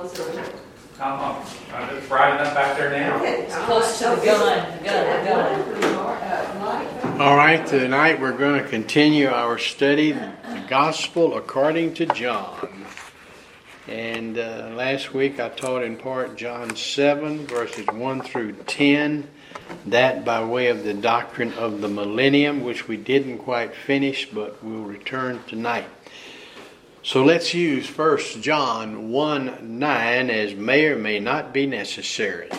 closer to it. I'm just bright enough back there now. It's close to the gun. All right, tonight we're going to continue our study, the Gospel according to John. And last week I taught in part John 7, verses 1 through 10. That by way of the doctrine of the millennium, which we didn't quite finish, but we'll return tonight. So let's use 1 John 1:9 as may or may not be necessary.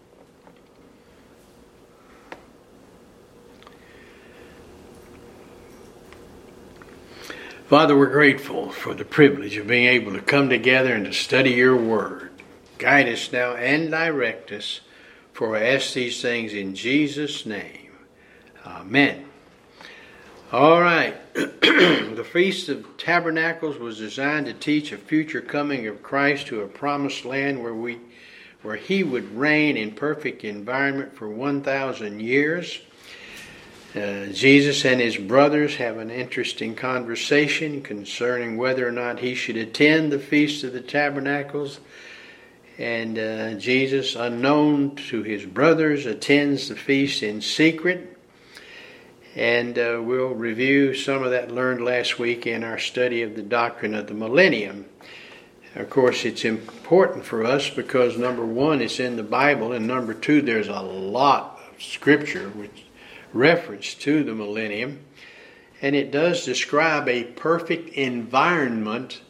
Father, we're grateful for the privilege of being able to come together and to study your word. Guide us now and direct us, for I ask these things in Jesus' name. Amen. All right. The Feast of Tabernacles was designed to teach a future coming of Christ to a promised land where he would reign in perfect environment for 1,000 years. Jesus and his brothers have an interesting conversation concerning whether or not he should attend the Feast of the Tabernacles. And Jesus, unknown to his brothers, attends the feast in secret. And we'll review some of that learned last week in our study of the doctrine of the millennium. Of course, it's important for us because, number one, it's in the Bible, and number two, there's a lot of scripture which reference to the millennium. And it does describe a perfect environment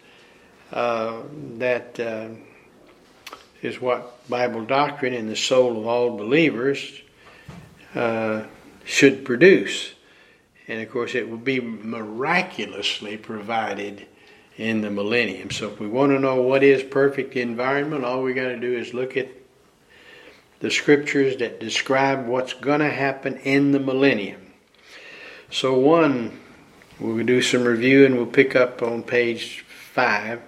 that is what Bible doctrine in the soul of all believers should produce. And of course it will be miraculously provided in the millennium. So if we want to know what is perfect environment, all we got to do is look at the scriptures that describe what's going to happen in the millennium. So we'll do some review and we'll pick up on page 5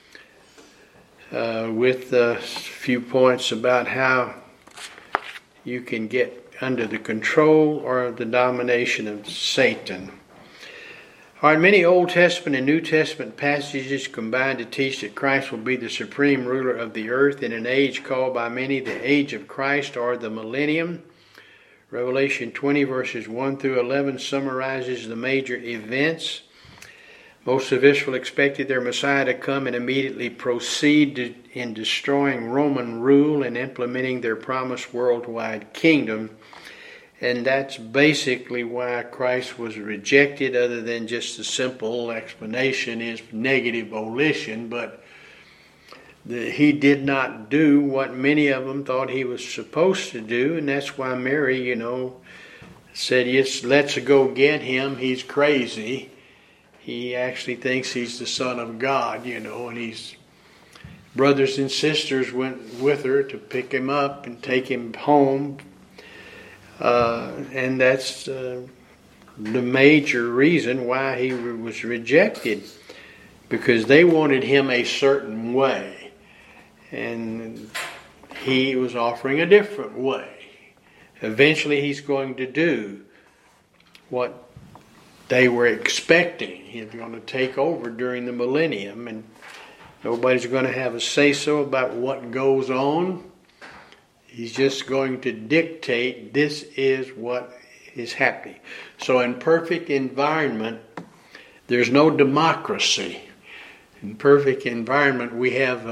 with a few points about how you can get under the control or the domination of Satan. All right, many Old Testament and New Testament passages combine to teach that Christ will be the supreme ruler of the earth in an age called by many the age of Christ or the millennium. Revelation 20 verses 1 through 11 summarizes the major events. Most of Israel expected their Messiah to come and immediately proceed in destroying Roman rule and implementing their promised worldwide kingdom. And that's basically why Christ was rejected, other than just the simple explanation is negative volition. But he did not do what many of them thought he was supposed to do. And that's why Mary, said, yes, let's go get him. He's crazy. He actually thinks he's the Son of God, and his brothers and sisters went with her to pick him up and take him home. And that's the major reason why he was rejected, because they wanted him a certain way, and he was offering a different way. Eventually he's going to do what they were expecting. He's going to take over during the millennium, and nobody's going to have a say-so about what goes on. He's just going to dictate this is what is happening. So in perfect environment, there's no democracy. In perfect environment, we have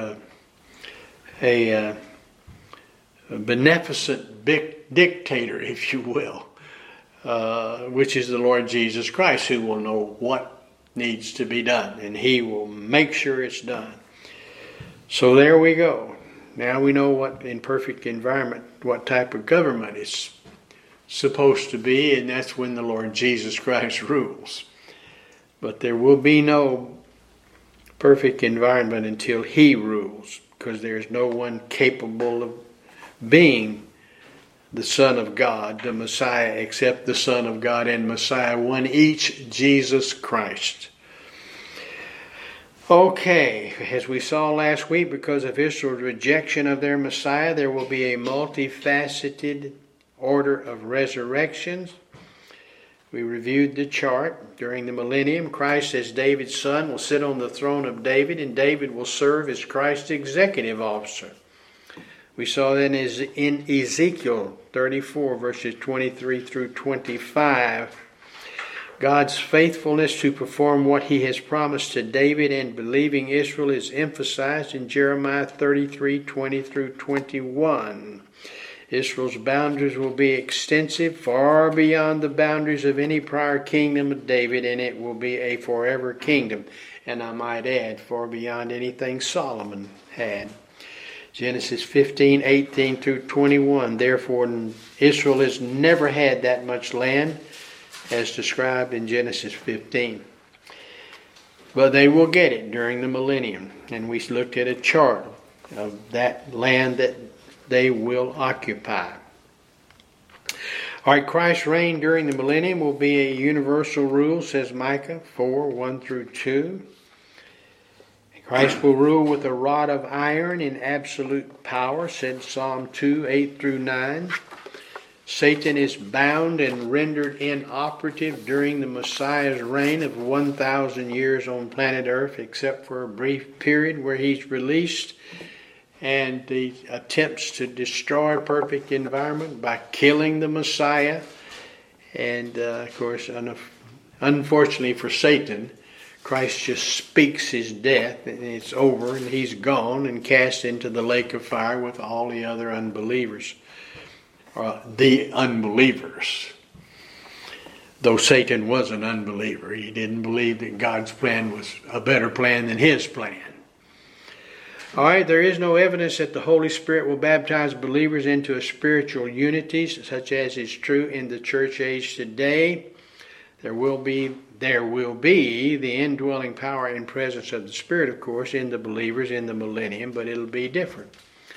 a beneficent dictator, if you will, which is the Lord Jesus Christ, who will know what needs to be done, and he will make sure it's done. So there we go. Now we know what in perfect environment, what type of government it's supposed to be, and that's when the Lord Jesus Christ rules. But there will be no perfect environment until he rules, because there's no one capable of being the Son of God, the Messiah, except the Son of God and Messiah, one each, Jesus Christ. Okay, as we saw last week, because of Israel's rejection of their Messiah, there will be a multifaceted order of resurrections. We reviewed the chart. During the millennium, Christ as David's son will sit on the throne of David, and David will serve as Christ's executive officer. We saw that in Ezekiel 34, verses 23 through 25. God's faithfulness to perform what he has promised to David and believing Israel is emphasized in Jeremiah 33, 20 through 21. Israel's boundaries will be extensive, far beyond the boundaries of any prior kingdom of David, and it will be a forever kingdom. And I might add, far beyond anything Solomon had. Genesis 15, 18 through 21. Therefore, Israel has never had that much land as described in Genesis 15. But they will get it during the millennium. And we looked at a chart of that land that they will occupy. All right, Christ's reign during the millennium will be a universal rule, says Micah 4, 1 through 2. Christ will rule with a rod of iron in absolute power, said Psalm 2, 8 through 9. Satan is bound and rendered inoperative during the Messiah's reign of 1,000 years on planet Earth, except for a brief period where he's released and he attempts to destroy a perfect environment by killing the Messiah. And of course, unfortunately for Satan, Christ just speaks his death and it's over and he's gone and cast into the lake of fire with all the other unbelievers. The unbelievers. Though Satan was an unbeliever, he didn't believe that God's plan was a better plan than his plan. All right, there is no evidence that the Holy Spirit will baptize believers into a spiritual unity, such as is true in the church age today. There will be the indwelling power and presence of the Spirit, of course, in the believers in the millennium, but it'll be different.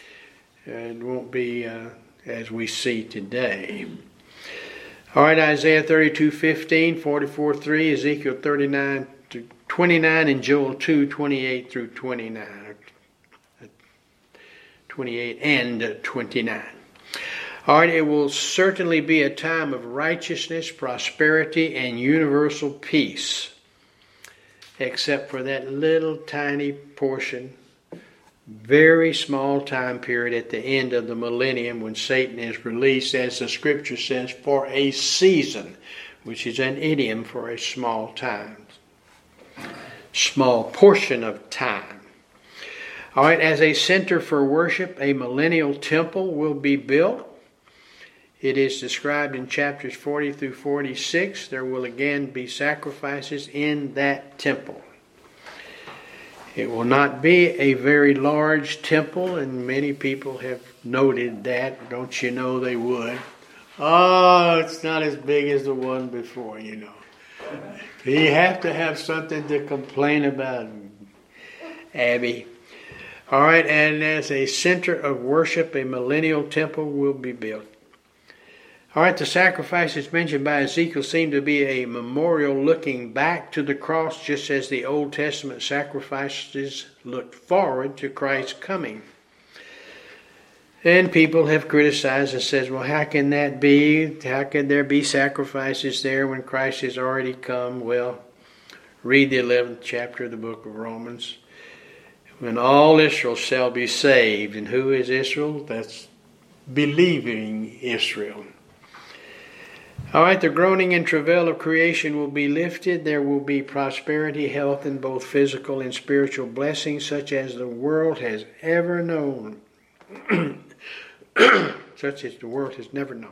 It won't be as we see today. All right, Isaiah 32:15, 44:3, Ezekiel 39 to 29, and Joel 2, 28 through 29. 28 and 29. All right, it will certainly be a time of righteousness, prosperity, and universal peace, except for that little tiny portion, very small time period at the end of the millennium when Satan is released, as the scripture says, for a season, which is an idiom for a small time, small portion of time. All right, as a center for worship, a millennial temple will be built. It is described in chapters 40 through 46. There will again be sacrifices in that temple. It will not be a very large temple, and many people have noted that. Don't you know they would? Oh, it's not as big as the one before, you know. You have to have something to complain about, Abby. All right, and as a center of worship, a millennial temple will be built. All right, the sacrifices mentioned by Ezekiel seem to be a memorial looking back to the cross, just as the Old Testament sacrifices looked forward to Christ's coming. And people have criticized and said, well, how can that be? How can there be sacrifices there when Christ has already come? Well, read the 11th chapter of the book of Romans. When all Israel shall be saved. And who is Israel? That's believing Israel. All right, the groaning and travail of creation will be lifted. There will be prosperity, health, and both physical and spiritual blessings such as the world has ever known. Such as the world has never known.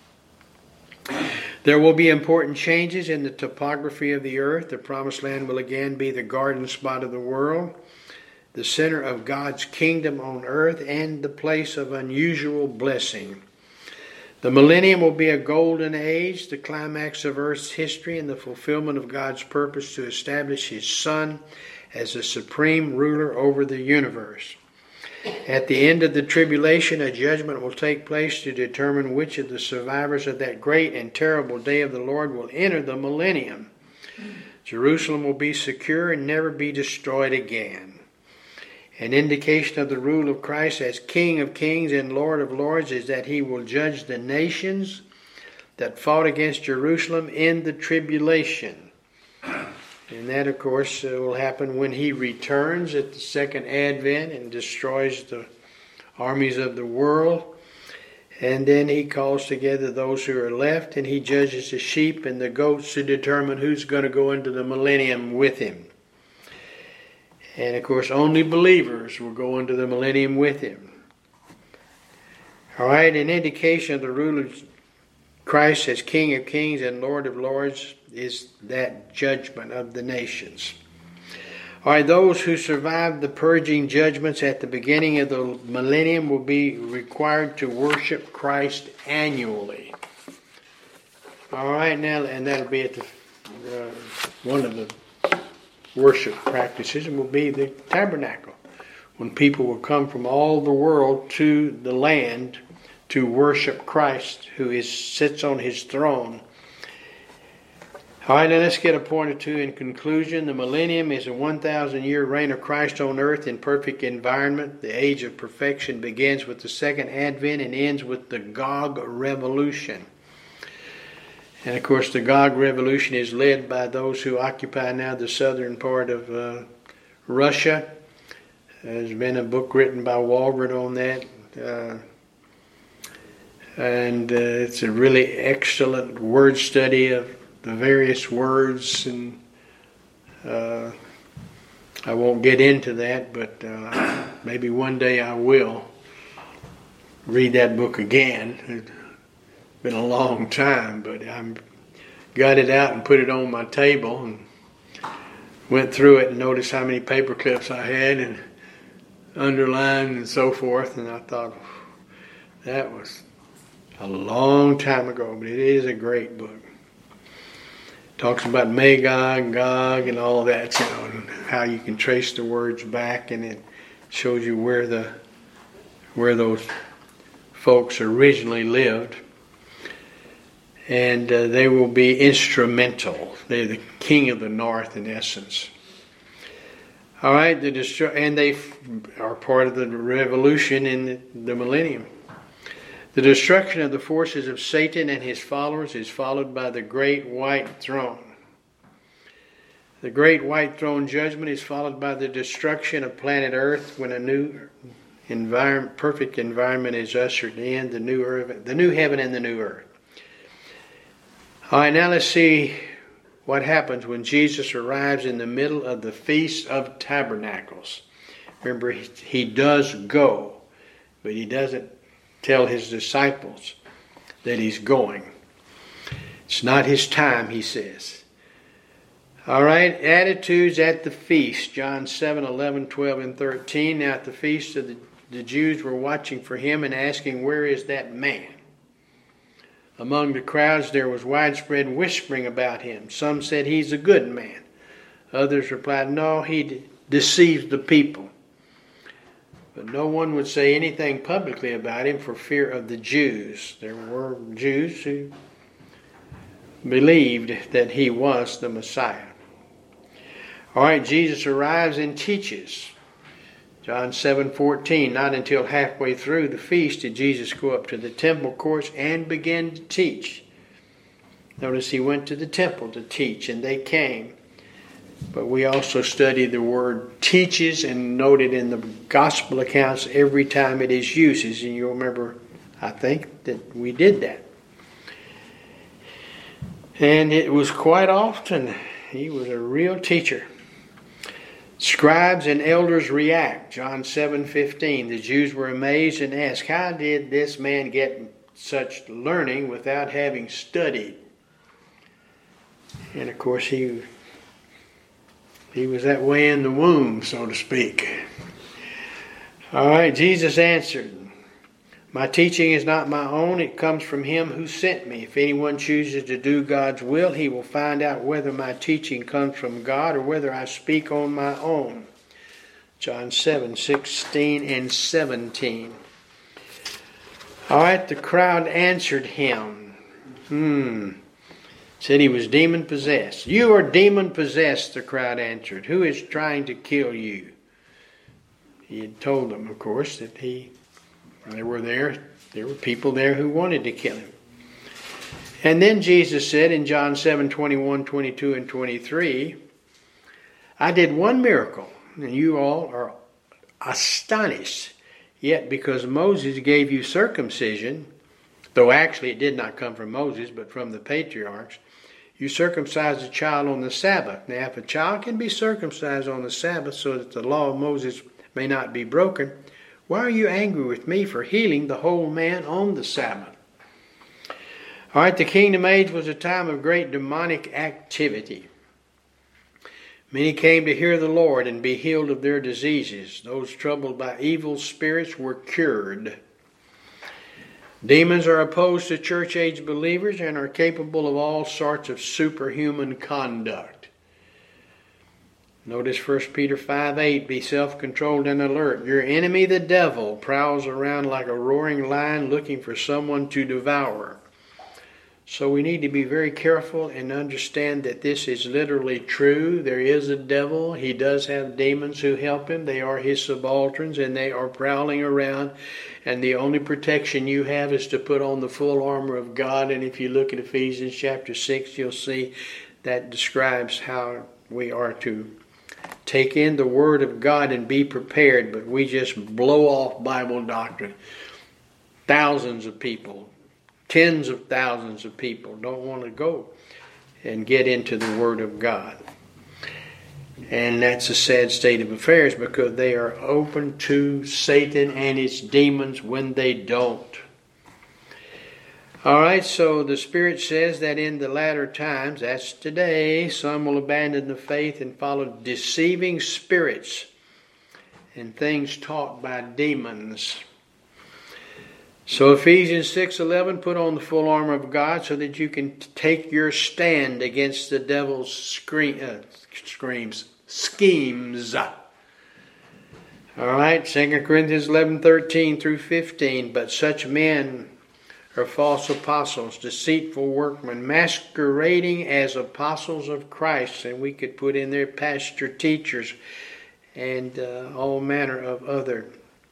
There will be important changes in the topography of the earth. The promised land will again be the garden spot of the world, the center of God's kingdom on earth, and the place of unusual blessing. The millennium will be a golden age, the climax of earth's history and the fulfillment of God's purpose to establish His Son as the supreme ruler over the universe. At the end of the tribulation, a judgment will take place to determine which of the survivors of that great and terrible day of the Lord will enter the millennium. Jerusalem will be secure and never be destroyed again. An indication of the rule of Christ as King of Kings and Lord of Lords is that He will judge the nations. that fought against Jerusalem in the tribulation. And that, of course, will happen when he returns at the second advent and destroys the armies of the world. And then he calls together those who are left, and he judges the sheep and the goats to determine who's going to go into the millennium with him. And, of course, only believers will go into the millennium with him. All right, an indication of the rule of Christ as King of Kings and Lord of Lords is that judgment of the nations. All right, those who survive the purging judgments at the beginning of the millennium will be required to worship Christ annually. All right, now, and that'll be at the one of the worship practices will be the tabernacle, when people will come from all the world to the land to worship Christ, who sits on his throne. All right, now let's get a point or two in conclusion. The millennium is a 1,000-year reign of Christ on earth in perfect environment. The age of perfection begins with the second advent and ends with the Gog revolution. And of course, the Gog revolution is led by those who occupy now the southern part of Russia. There's been a book written by Walgren on that. And it's a really excellent word study of the various words. And I won't get into that, but maybe one day I will read that book again. It's been a long time, but I got it out and put it on my table and went through it and noticed how many paper clips I had and underlined and so forth. And I thought, that was a long time ago, but it is a great book. Talks about Magog and Gog and all that, and how you can trace the words back, and it shows you where those folks originally lived. And they will be instrumental. They're the king of the north, in essence. All right, and they are part of the revolution in the millennium. The destruction of the forces of Satan and his followers is followed by the great white throne. The great white throne judgment is followed by the destruction of planet Earth when a new perfect environment is ushered in, the new heaven and the new earth. All right, now let's see what happens when Jesus arrives in the middle of the Feast of Tabernacles. Remember, he does go, but he doesn't tell his disciples that he's going. It's not his time, he says. All right, attitudes at the feast. John 7, 11, 12, and 13. Now at the feast, the Jews were watching for him and asking, "Where is that man?" Among the crowds there was widespread whispering about him. Some said he's a good man. Others replied, "No, he deceives the people." But no one would say anything publicly about him for fear of the Jews. There were Jews who believed that he was the Messiah. All right, Jesus arrives and teaches. John 7:14, not until halfway through the feast did Jesus go up to the temple courts and begin to teach. Notice he went to the temple to teach, and they came. But we also study the word teaches and noted in the gospel accounts every time it is used. And you'll remember, I think, that we did that. And it was quite often. He was a real teacher. Scribes and elders react. John 7:15. The Jews were amazed and asked, "How did this man get such learning without having studied?" And of course he was that way in the womb, so to speak. All right, Jesus answered, "My teaching is not my own. It comes from him who sent me. If anyone chooses to do God's will, he will find out whether my teaching comes from God or whether I speak on my own." John 7:16 and 17. All right, the crowd answered him. Said he was demon-possessed. "You are demon-possessed," the crowd answered. "Who is trying to kill you?" He had told them, of course, that there were people there who wanted to kill him. And then Jesus said in John 7:21, 22, and 23, I did one miracle, and you all are astonished. Yet because Moses gave you circumcision, though actually it did not come from Moses, but from the patriarchs, you circumcised a child on the Sabbath. Now, if a child can be circumcised on the Sabbath so that the law of Moses may not be broken, why are you angry with me for healing the whole man on the Sabbath? All right, the kingdom age was a time of great demonic activity. Many came to hear the Lord and be healed of their diseases. Those troubled by evil spirits were cured. Demons are opposed to church age believers and are capable of all sorts of superhuman conduct. Notice 1 Peter 5:8, be self-controlled and alert. Your enemy, the devil, prowls around like a roaring lion looking for someone to devour. So we need to be very careful and understand that this is literally true. There is a devil. He does have demons who help him. They are his subalterns and they are prowling around. And the only protection you have is to put on the full armor of God. And if you look at Ephesians chapter 6, you'll see that describes how we are to take in the Word of God and be prepared. But we just blow off Bible doctrine. Thousands of people, tens of thousands of people don't want to go and get into the Word of God. And that's a sad state of affairs because they are open to Satan and his demons when they don't. All right, so the Spirit says that in the latter times, that's today, some will abandon the faith and follow deceiving spirits and things taught by demons. So Ephesians 6:11, put on the full armor of God so that you can take your stand against the devil's schemes. All right, 2 Corinthians 11:13 through 15, but such men are false apostles, deceitful workmen, masquerading as apostles of Christ. And we could put in there pastor teachers and all manner of other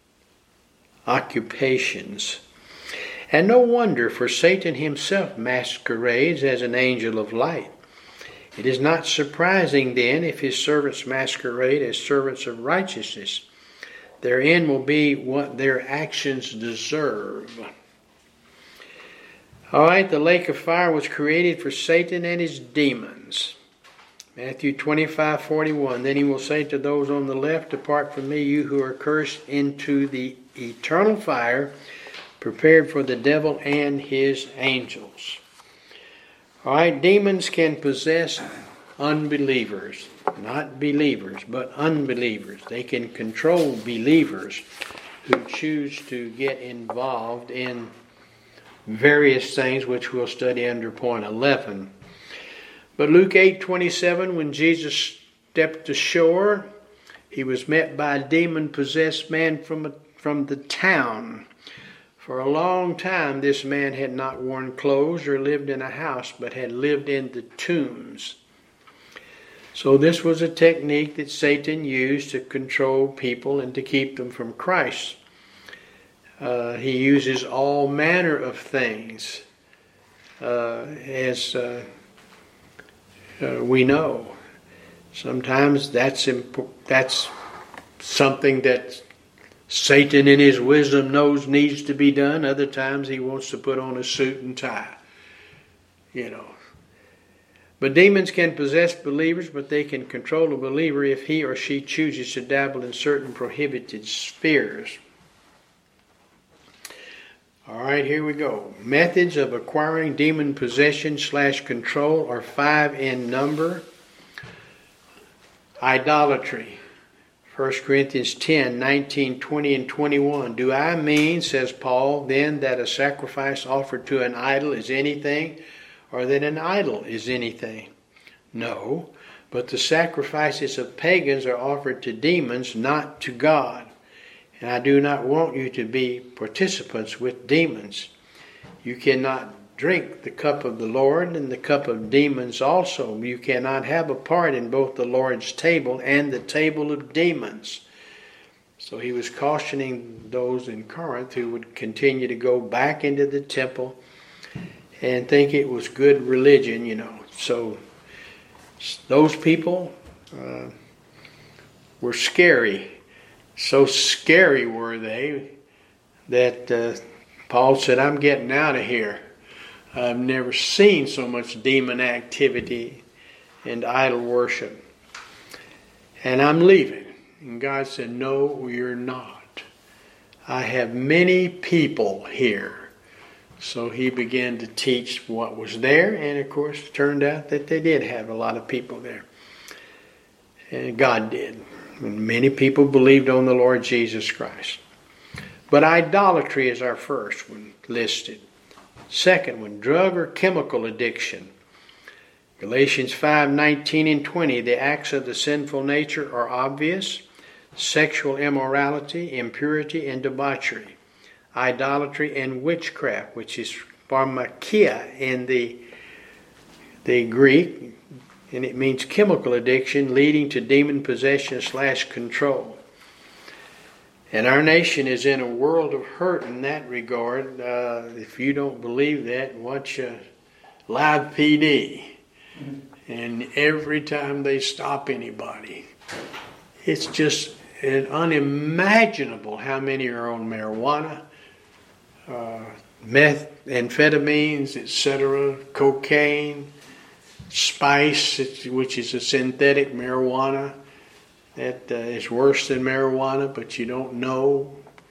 occupations. And no wonder, for Satan himself masquerades as an angel of light. It is not surprising then if his servants masquerade as servants of righteousness. Their end will be what their actions deserve. All right, the lake of fire was created for Satan and his demons. Matthew 25:41, then he will say to those on the left, depart from me, you who are cursed, into the eternal fire prepared for the devil and his angels. All right, demons can possess unbelievers, not believers, but unbelievers. They can control believers who choose to get involved in various things, which we'll study under point 11. But Luke 8:27, when Jesus stepped ashore, he was met by a demon-possessed man from the town. For a long time, this man had not worn clothes or lived in a house, but had lived in the tombs. So this was a technique that Satan used to control people and to keep them from Christ. He uses all manner of things, as we know. Sometimes that's something that Satan in his wisdom knows needs to be done. Other times he wants to put on a suit and tie. But demons can possess believers, but they can control a believer if he or she chooses to dabble in certain prohibited spheres. All right, here we go. Methods of acquiring demon possession / control are 5 in number. Idolatry. 1 Corinthians 10, 19, 20, and 21. Do I mean, says Paul, then that a sacrifice offered to an idol is anything, or that an idol is anything? No, but the sacrifices of pagans are offered to demons, not to God. And I do not want you to be participants with demons. You cannot drink the cup of the Lord and the cup of demons also. You cannot have a part in both the Lord's table and the table of demons. So he was cautioning those in Corinth who would continue to go back into the temple and think it was good religion. So those people were scary. So scary were they that Paul said, I'm getting out of here. I've never seen so much demon activity and idol worship. And I'm leaving. And God said, no, you're not. I have many people here. So he began to teach what was there. And of course, it turned out that they did have a lot of people there. And God did. And many people believed on the Lord Jesus Christ. But idolatry is our first one listed. Second one, drug or chemical addiction. Galatians 5:19 and 20, the acts of the sinful nature are obvious: sexual immorality, impurity, and debauchery, idolatry and witchcraft, which is pharmakia in the Greek, and it means chemical addiction leading to demon possession / control. And our nation is in a world of hurt in that regard. If you don't believe that, watch Live PD. And every time they stop anybody, it's just unimaginable how many are on marijuana, methamphetamines, etc., cocaine, spice, which is a synthetic marijuana. That is worse than marijuana, but you don't know.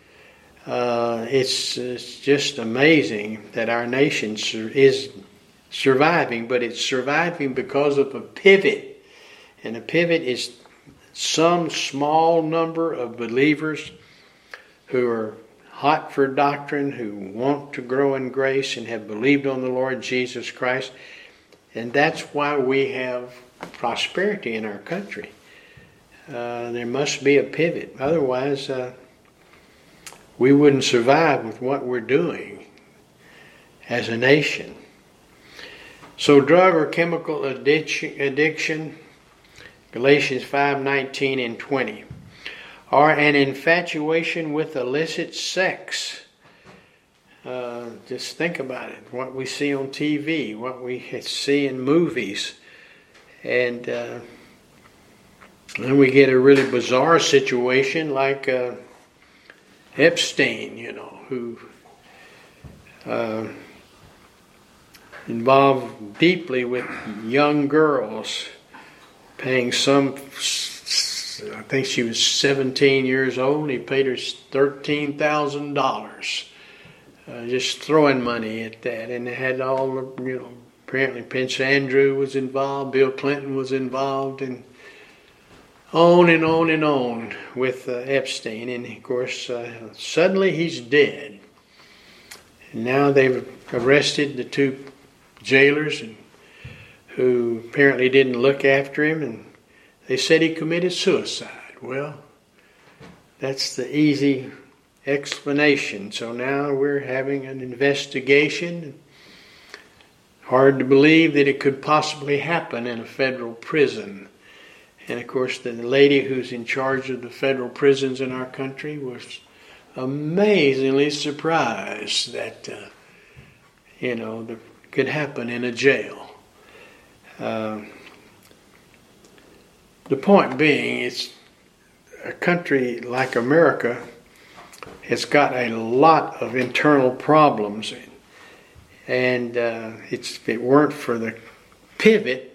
It's just amazing that our nation is surviving, but it's surviving because of a pivot. And a pivot is some small number of believers who are hot for doctrine, who want to grow in grace and have believed on the Lord Jesus Christ. And that's why we have prosperity in our country. There must be a pivot. Otherwise, we wouldn't survive with what we're doing as a nation. So drug or chemical addiction, Galatians 5:19 and 20, or an infatuation with illicit sex. Just think about it. What we see on TV, what we see in movies. And then we get a really bizarre situation like Epstein, who involved deeply with young girls, paying I think she was 17 years old, he paid her $13,000, just throwing money at that. And they had all the, apparently Prince Andrew was involved, Bill Clinton was involved, and on and on and on with Epstein. And of course, suddenly he's dead. And now they've arrested the two jailers who apparently didn't look after him, and they said he committed suicide. Well, that's the easy explanation. So now we're having an investigation. Hard to believe that it could possibly happen in a federal prison. And of course, the lady who's in charge of the federal prisons in our country was amazingly surprised that, that could happen in a jail. The point being, it's a country like America has got a lot of internal problems. And if it weren't for the pivot,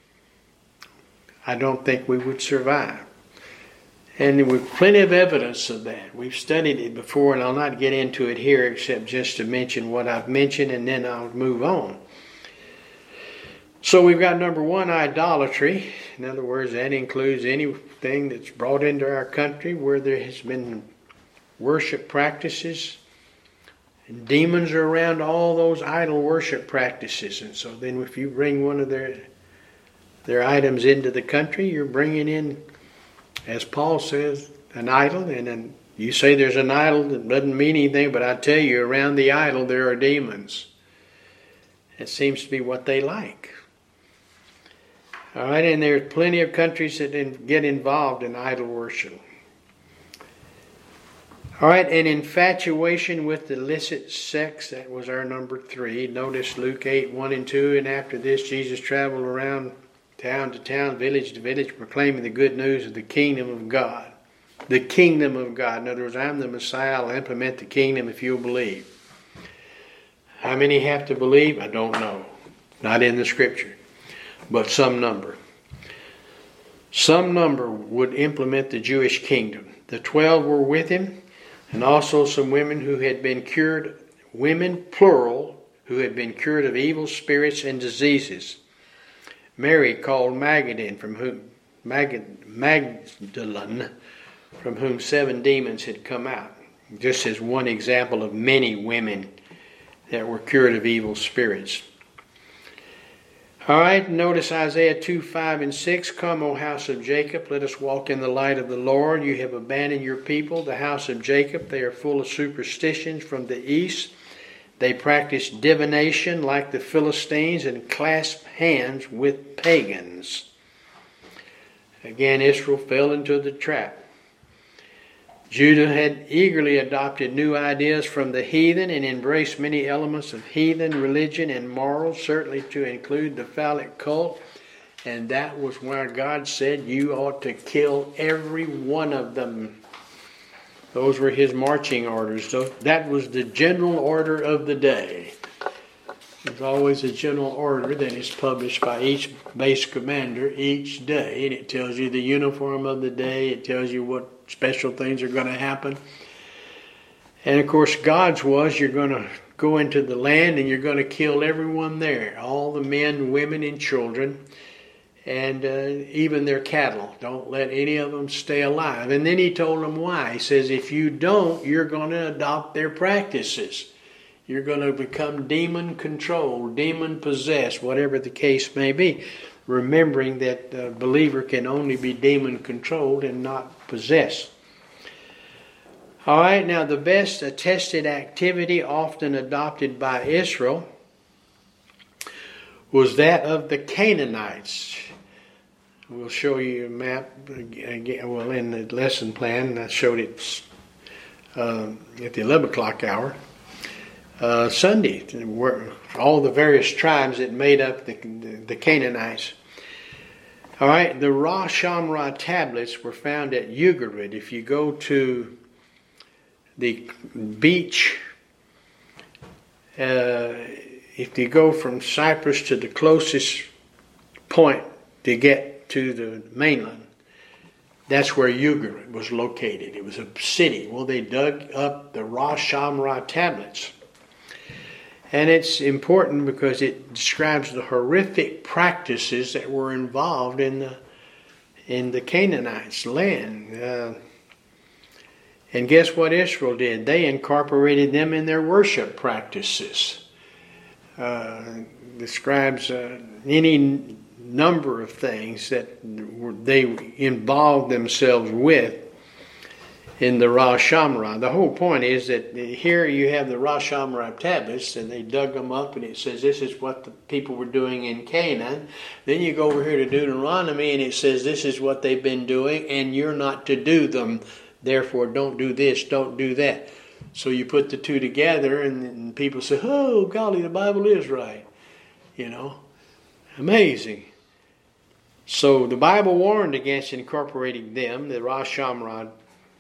I don't think we would survive. And with plenty of evidence of that. We've studied it before, and I'll not get into it here except just to mention what I've mentioned, and then I'll move on. So we've got number one, idolatry. In other words, that includes anything that's brought into our country where there has been worship practices, and demons are around all those idol worship practices. And so then if you bring one of their items into the country, you're bringing in, as Paul says, an idol. And then you say there's an idol that doesn't mean anything, but I tell you, around the idol there are demons. It seems to be what they like. All right, and there's plenty of countries that get involved in idol worship. All right, and infatuation with illicit sex, that was our number 3. Notice Luke 8, 1 and 2. And after this, Jesus traveled around town to town, village to village, proclaiming the good news of the kingdom of God. The kingdom of God. In other words, I'm the Messiah. I'll implement the kingdom if you'll believe. How many have to believe? I don't know. Not in the scripture. But some number. Some number would implement the Jewish kingdom. The 12 were with him. And also some women who had been cured, women plural, who had been cured of evil spirits and diseases. Mary called Magdalene, from whom 7 demons had come out. Just as one example of many women that were cured of evil spirits. All right, notice Isaiah 2, 5 and 6. Come, O house of Jacob, let us walk in the light of the Lord. You have abandoned your people, the house of Jacob. They are full of superstitions from the east. They practice divination like the Philistines and clasp hands with pagans. Again, Israel fell into the trap. Judah had eagerly adopted new ideas from the heathen and embraced many elements of heathen religion and morals, certainly to include the phallic cult. And that was why God said you ought to kill every one of them. Those were his marching orders. So that was the general order of the day. There's always a general order that is published by each base commander each day. And it tells you the uniform of the day. It tells you what special things are going to happen. And of course God's was, you're going to go into the land and you're going to kill everyone there. All the men, women, and children. And even their cattle. Don't let any of them stay alive. And then he told them why. He says, if you don't, you're going to adopt their practices. You're going to become demon-controlled, demon-possessed, whatever the case may be. Remembering that a believer can only be demon-controlled and not possessed. All right, now the best attested activity often adopted by Israel was that of the Canaanites. We'll show you a map again. Well, in the lesson plan, I showed it at the 11 o'clock hour. Sunday, where all the various tribes that made up the Canaanites. All right, the Rosh Hashanah tablets were found at Ugarit. If you go to the beach, if you go from Cyprus to the closest point to get to the mainland, that's where Ugarit was located. It was a city. Well, they dug up the Rosh Hashanah tablets. And it's important because it describes the horrific practices that were involved in the Canaanites' land. And guess what Israel did? They incorporated them in their worship practices. Describes any number of things that they involved themselves with in the Rosh Hashanah. The whole point is that here you have the Rosh Hashanah tablets, and they dug them up, and it says this is what the people were doing in Canaan. Then you go over here to Deuteronomy, and it says this is what they've been doing, and you're not to do them. Therefore, don't do this, don't do that. So you put the two together, and people say, oh, golly, the Bible is right. You know, amazing. So the Bible warned against incorporating them, the Rosh Hashanah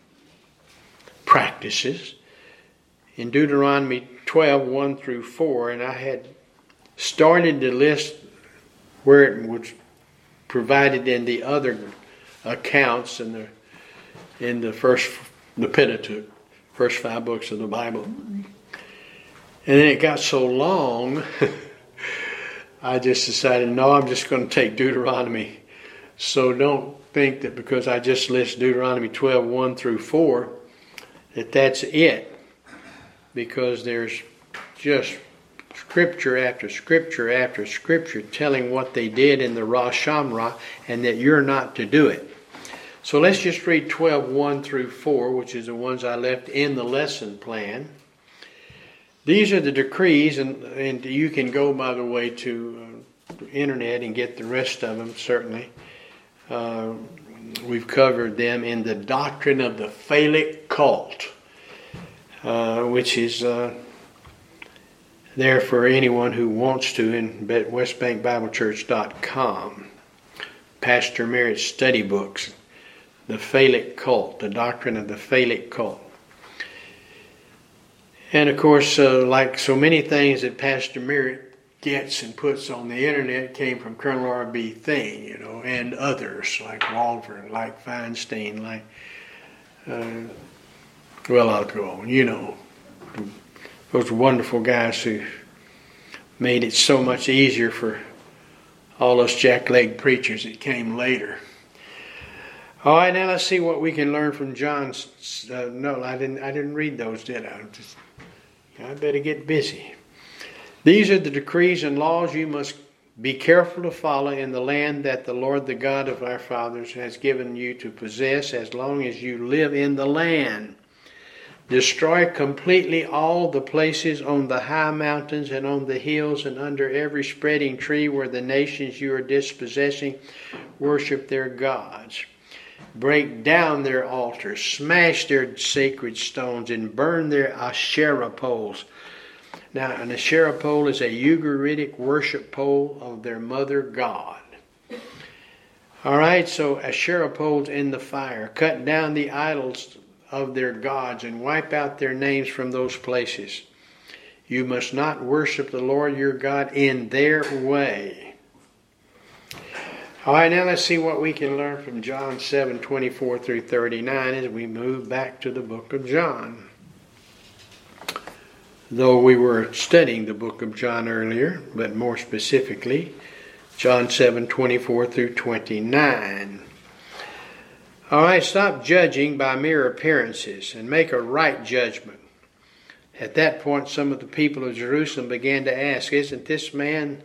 practices, in Deuteronomy 12, 1 through 4, and I had started the list where it was provided in the other accounts in the Pentateuch, first 5 books of the Bible. And then it got so long, I just decided, no, I'm just going to take Deuteronomy. So don't think that because I just list Deuteronomy 12, 1 through 4, that's it. Because there's just scripture after scripture after scripture telling what they did in the Rosh Hashanah and that you're not to do it. So let's just read 12, 1 through 4, which is the ones I left in the lesson plan. These are the decrees, and you can go, by the way, to the internet and get the rest of them, certainly. We've covered them in the doctrine of the phallic cult. which is there for anyone who wants to in westbankbiblechurch.com. Pastor Merritt's study books, the Phallic Cult, the doctrine of the Phallic Cult. And of course, like so many things that Pastor Merritt gets and puts on the internet came from Colonel R.B. Thing, and others like Walter, like Feinstein, like, I'll go on, those wonderful guys who made it so much easier for all us jackleg preachers that came later. All right, now let's see what we can learn from John's. No, I didn't read those, did I? I better get busy. These are the decrees and laws you must be careful to follow in the land that the Lord, the God of our fathers, has given you to possess as long as you live in the land. Destroy completely all the places on the high mountains and on the hills and under every spreading tree where the nations you are dispossessing worship their gods. Break down their altars, smash their sacred stones, and burn their Asherah poles. Now, an Asherah pole is a Ugaritic worship pole of their mother god. All right, so Asherah poles in the fire. Cut down the idols of their gods and wipe out their names from those places. You must not worship the Lord your God in their way. All right, now let's see what we can learn from John 7:24 through 39 as we move back to the book of John. Though we were studying the book of John earlier, but more specifically, John 7:24 through 29. All right, stop judging by mere appearances and make a right judgment. At that point, some of the people of Jerusalem began to ask, isn't this the man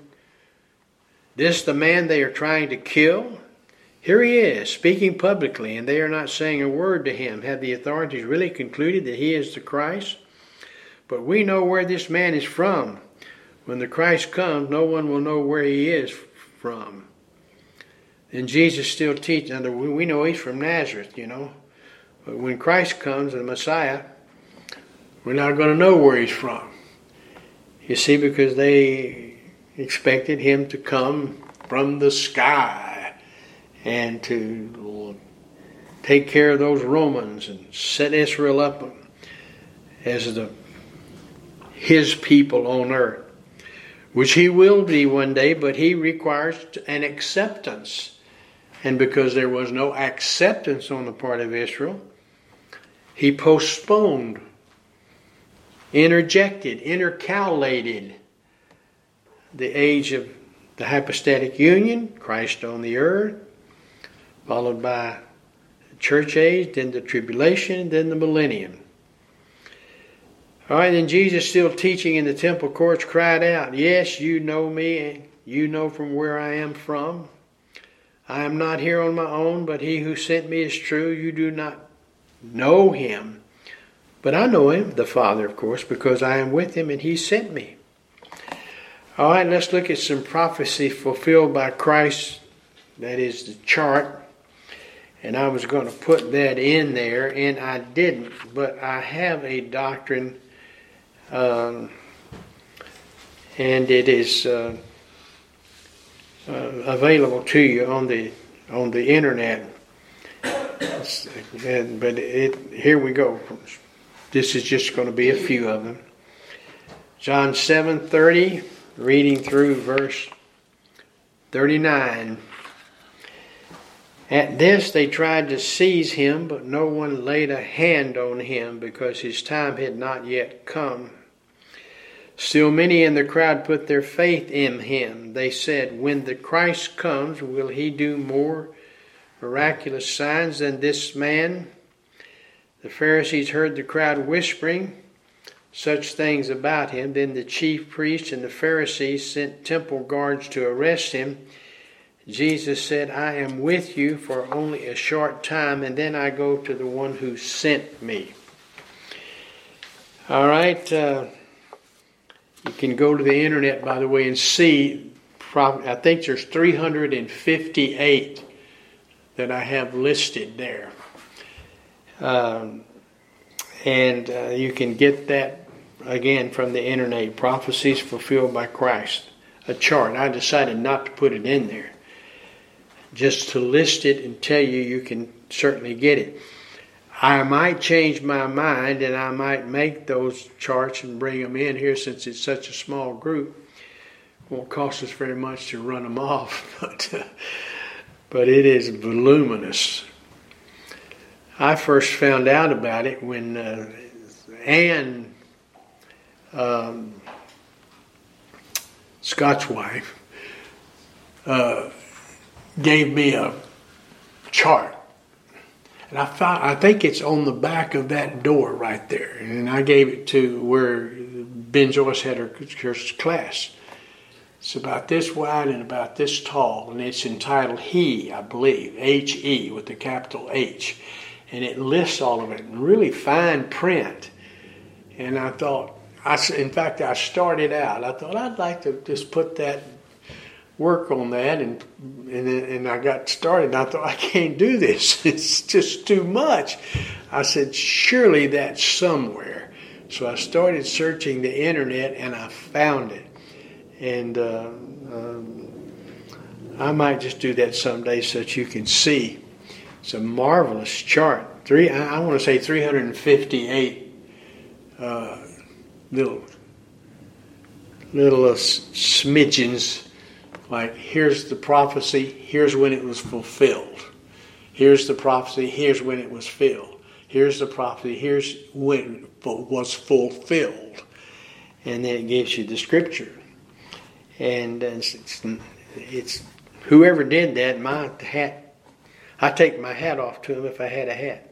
they are trying to kill? Here he is, speaking publicly, and they are not saying a word to him. Have the authorities really concluded that he is the Christ? But we know where this man is from. When the Christ comes, no one will know where he is from. And Jesus still teaches. Now, we know he's from Nazareth, But when Christ comes, the Messiah, we're not going to know where he's from. You see, because they expected him to come from the sky and to take care of those Romans and set Israel up as his people on earth, which he will be one day, but he requires an acceptance. And because there was no acceptance on the part of Israel, he postponed, intercalated the age of the hypostatic union, Christ on the earth, followed by the church age, then the tribulation, then the millennium. All right, then Jesus, still teaching in the temple courts, cried out, yes, you know me, and you know from where I am from. I am not here on my own, but he who sent me is true. You do not know him, but I know him, the Father, of course, because I am with him and he sent me. All right, let's look at some prophecy fulfilled by Christ. That is the chart. And I was going to put that in there, and I didn't. But I have a doctrine, and it is available to you on the internet. Here we go. This is just going to be a few of them. John 7:30, reading through verse 39. At this they tried to seize him, but no one laid a hand on him because his time had not yet come. Still many in the crowd put their faith in him. They said, when the Christ comes, will he do more miraculous signs than this man? The Pharisees heard the crowd whispering such things about him. Then the chief priests and the Pharisees sent temple guards to arrest him. Jesus said, I am with you for only a short time, and then I go to the one who sent me. All right. You can go to the internet, by the way, and see, I think there's 358 that I have listed there. And you can get that, again, from the internet, Prophecies Fulfilled by Christ. A chart. I decided not to put it in there. Just to list it and tell you, you can certainly get it. I might change my mind and I might make those charts and bring them in here since it's such a small group. Won't cost us very much to run them off, but it is voluminous. I first found out about it when Anne, Scott's wife, gave me a chart. And I think it's on the back of that door right there. And I gave it to where Ben Joyce had her class. It's about this wide and about this tall. And it's entitled He, I believe, H-E with the capital H. And it lists all of it in really fine print. And I thought, in fact, I started out. I thought I'd like to just put that, work on that, and I got started. And I thought, I can't do this. It's just too much. I said, surely that's somewhere. So I started searching the internet, and I found it. And I might just do that someday so that you can see. It's a marvelous chart. I want to say 358 little smidgens. Like, here's the prophecy, here's when it was fulfilled. Here's the prophecy, here's when it was filled. Here's the prophecy, here's when it was fulfilled. And then it gives you the scripture. And it's whoever did that, my hat, I take my hat off to him if I had a hat.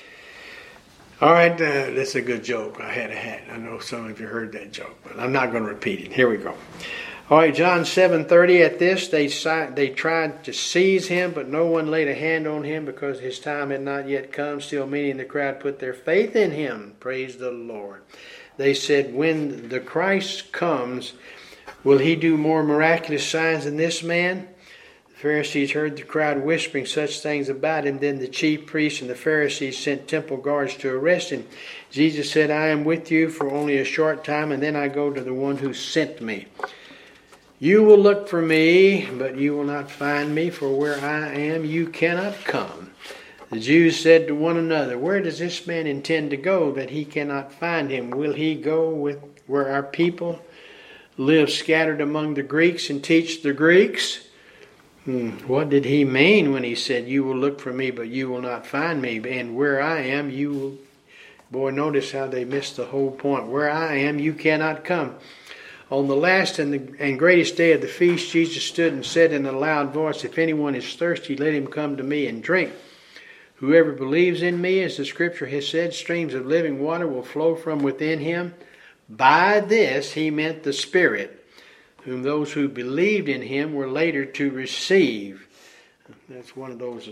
All right, that's a good joke. I had a hat. I know some of you heard that joke, but I'm not going to repeat it. Here we go. All right, John 7:30. At this, they tried to seize him, but no one laid a hand on him because his time had not yet come. Still many in the crowd put their faith in him. Praise the Lord. They said, when the Christ comes, will he do more miraculous signs than this man? The Pharisees heard the crowd whispering such things about him. Then the chief priests and the Pharisees sent temple guards to arrest him. Jesus said, I am with you for only a short time, and then I go to the one who sent me. You will look for me, but you will not find me, for where I am you cannot come. The Jews said to one another, where does this man intend to go that he cannot find him? Will he go with where our people live scattered among the Greeks and teach the Greeks? What did he mean when he said, you will look for me, but you will not find me? And where I am, you will... Boy, notice how they missed the whole point. Where I am, you cannot come. On the last and greatest day of the feast, Jesus stood and said in a loud voice, if anyone is thirsty, let him come to me and drink. Whoever believes in me, as the scripture has said, streams of living water will flow from within him. By this he meant the Spirit, whom those who believed in him were later to receive. That's one of those,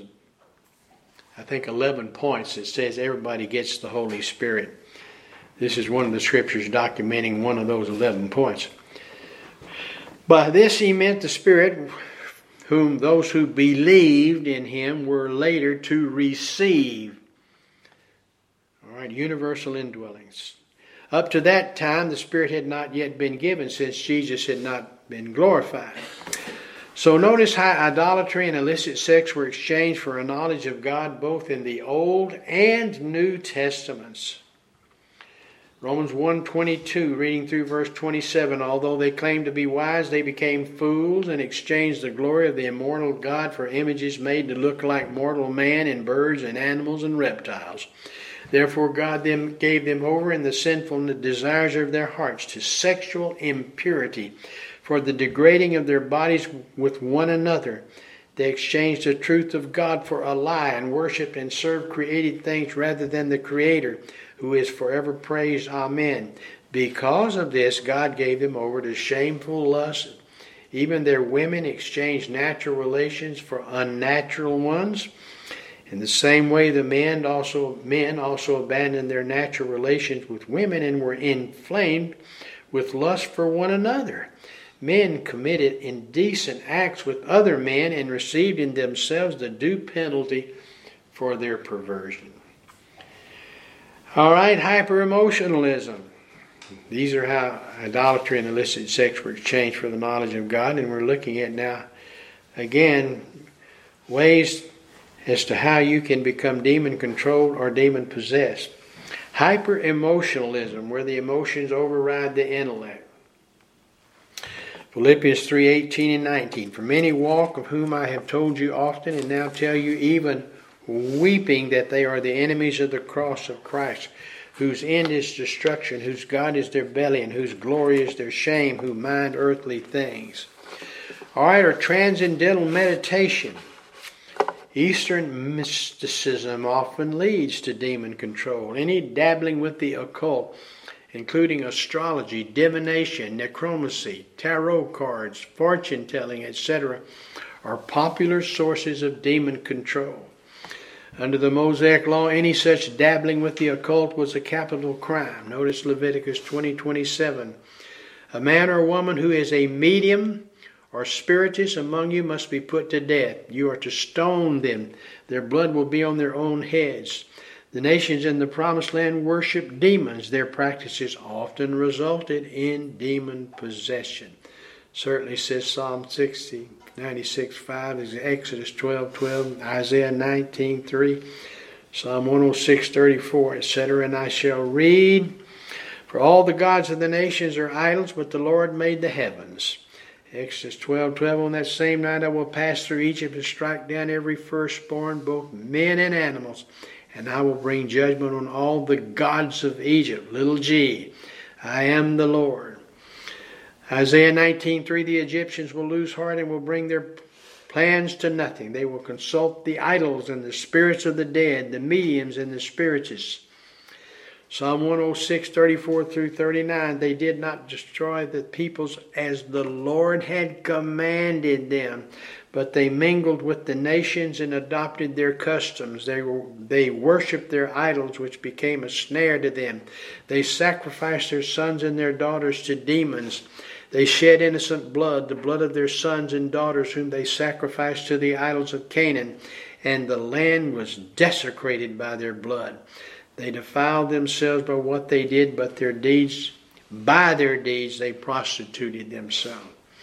I think, 11 points that says everybody gets the Holy Spirit. This is one of the scriptures documenting one of those 11 points. By this he meant the Spirit, whom those who believed in him were later to receive. All right, universal indwellings. Up to that time, the Spirit had not yet been given since Jesus had not been glorified. So notice how idolatry and illicit sex were exchanged for a knowledge of God both in the Old and New Testaments. Romans 1:22, reading through verse 27, although they claimed to be wise, they became fools and exchanged the glory of the immortal God for images made to look like mortal man and birds and animals and reptiles. Therefore God gave them over in the sinful desires of their hearts to sexual impurity, for the degrading of their bodies with one another. They exchanged the truth of God for a lie and worshipped and served created things rather than the Creator, who is forever praised. Amen. Because of this, God gave them over to shameful lust. Even their women exchanged natural relations for unnatural ones. In the same way, the men also abandoned their natural relations with women and were inflamed with lust for one another. Men committed indecent acts with other men and received in themselves the due penalty for their perversion. All right, hyper-emotionalism. These are how idolatry and illicit sex were exchanged for the knowledge of God, and we're looking at now, again, ways as to how you can become demon-controlled or demon-possessed. Hyper-emotionalism, where the emotions override the intellect. Philippians 3:18 and 19. For many walk, of whom I have told you often, and now tell you even weeping, that they are the enemies of the cross of Christ, whose end is destruction, whose God is their belly, and whose glory is their shame, who mind earthly things. All right, or transcendental meditation. Eastern mysticism often leads to demon control. Any dabbling with the occult, including astrology, divination, necromancy, tarot cards, fortune telling, etc., are popular sources of demon control. Under the Mosaic law, any such dabbling with the occult was a capital crime. Notice Leviticus 20:27. A man or woman who is a medium or spiritist among you must be put to death. You are to stone them. Their blood will be on their own heads. The nations in the Promised Land worshiped demons. Their practices often resulted in demon possession. Certainly says Psalm 60. 96:5, Exodus 12:12, Isaiah 19:3, Psalm 106:34, etc. And I shall read, for all the gods of the nations are idols, but the Lord made the heavens. Exodus 12:12, on that same night I will pass through Egypt and strike down every firstborn, both men and animals, and I will bring judgment on all the gods of Egypt. Little g, I am the Lord. Isaiah 19:3, the Egyptians will lose heart and will bring their plans to nothing. They will consult the idols and the spirits of the dead, the mediums and the spiritists. Psalm 106:34 through 39, they did not destroy the peoples as the Lord had commanded them, but they mingled with the nations and adopted their customs. They worshipped their idols, which became a snare to them. They sacrificed their sons and their daughters to demons. They shed innocent blood, the blood of their sons and daughters, whom they sacrificed to the idols of Canaan, and the land was desecrated by their blood. They defiled themselves by what they did, but by their deeds they prostituted themselves.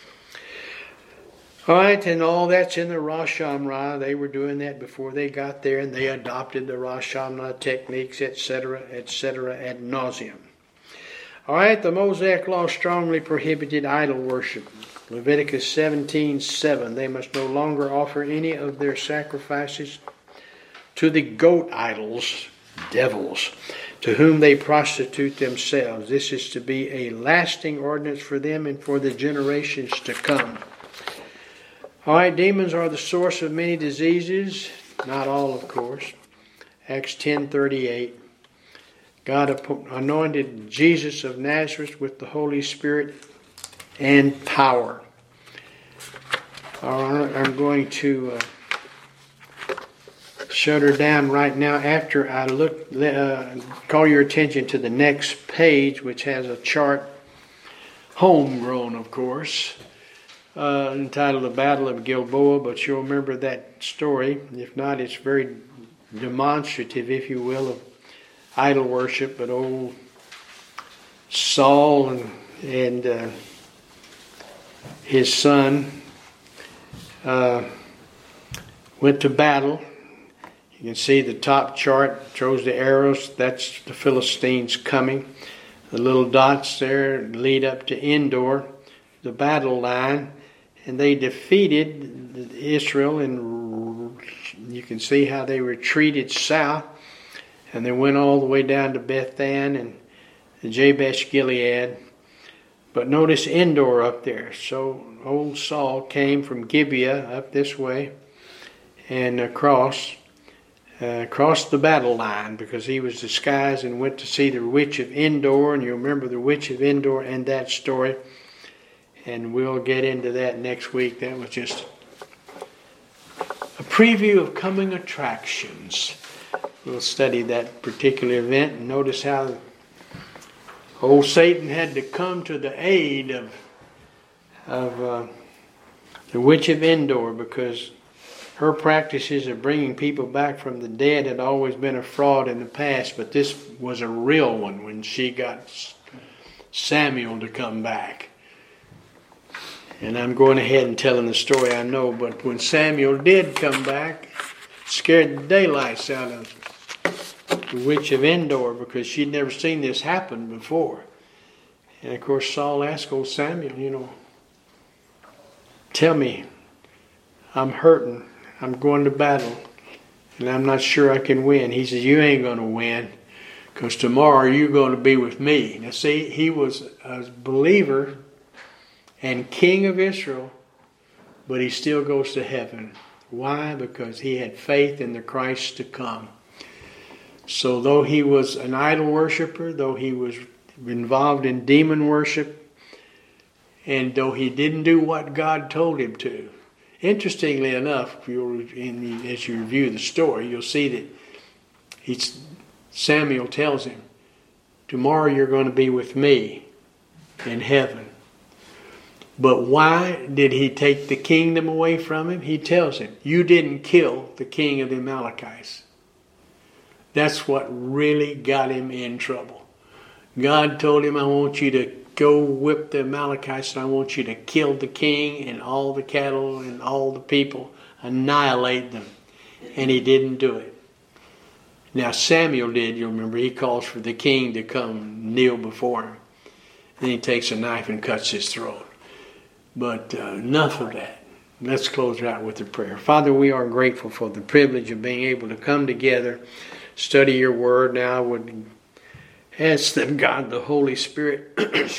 All right, and all that's in the Rosh Hashanah. They were doing that before they got there, and they adopted the Rosh Hashanah techniques, etc., ad nauseum. All right, the Mosaic law strongly prohibited idol worship. Leviticus 17:7. They must no longer offer any of their sacrifices to the goat idols, devils, to whom they prostitute themselves. This is to be a lasting ordinance for them and for the generations to come. All right, demons are the source of many diseases. Not all, of course. Acts 10:38. God anointed Jesus of Nazareth with the Holy Spirit and power. All right, I'm going to shut her down right now after I call your attention to the next page, which has a chart, homegrown, of course, entitled The Battle of Gilboa, but you'll remember that story. If not, it's very demonstrative, if you will, of idol worship. But old Saul and his son went to battle. You can see the top chart shows the arrows. That's the Philistines coming. The little dots there lead up to Endor, the battle line. And they defeated Israel, and you can see how they retreated south. And they went all the way down to Beth-an and Jabesh Gilead. But notice Endor up there. So old Saul came from Gibeah up this way and across the battle line, because he was disguised and went to see the witch of Endor. And you remember the witch of Endor and that story. And we'll get into that next week. That was just a preview of coming attractions. We'll study that particular event and notice how old Satan had to come to the aid of the witch of Endor, because her practices of bringing people back from the dead had always been a fraud in the past, but this was a real one when she got Samuel to come back. And I'm going ahead and telling the story, I know, but when Samuel did come back, it scared the daylights out of the witch of Endor, because she'd never seen this happen before. And of course Saul asked old Samuel, tell me, I'm hurting, I'm going to battle, and I'm not sure I can win. He says, you ain't going to win, because tomorrow you're going to be with me. Now see, he was a believer and king of Israel, but he still goes to heaven. Why? Because he had faith in the Christ to come. So though he was an idol worshiper, though he was involved in demon worship, and though he didn't do what God told him to, interestingly enough, as you review the story, you'll see that Samuel tells him, tomorrow you're going to be with me in heaven. But why did he take the kingdom away from him? He tells him, you didn't kill the king of the Amalekites. That's what really got him in trouble. God told him, I want you to go whip the Amalekites, and I want you to kill the king and all the cattle and all the people, annihilate them. And he didn't do it. Now Samuel did, you remember, he calls for the king to come kneel before him. Then he takes a knife and cuts his throat. But enough of that. Let's close out with a prayer. Father, we are grateful for the privilege of being able to come together, study your word. Now I would ask that God the Holy Spirit,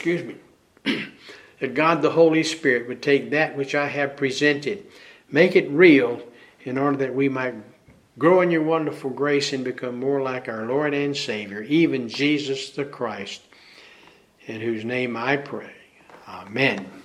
that God the Holy Spirit would take that which I have presented, make it real, in order that we might grow in your wonderful grace and become more like our Lord and Savior, even Jesus the Christ, in whose name I pray. Amen.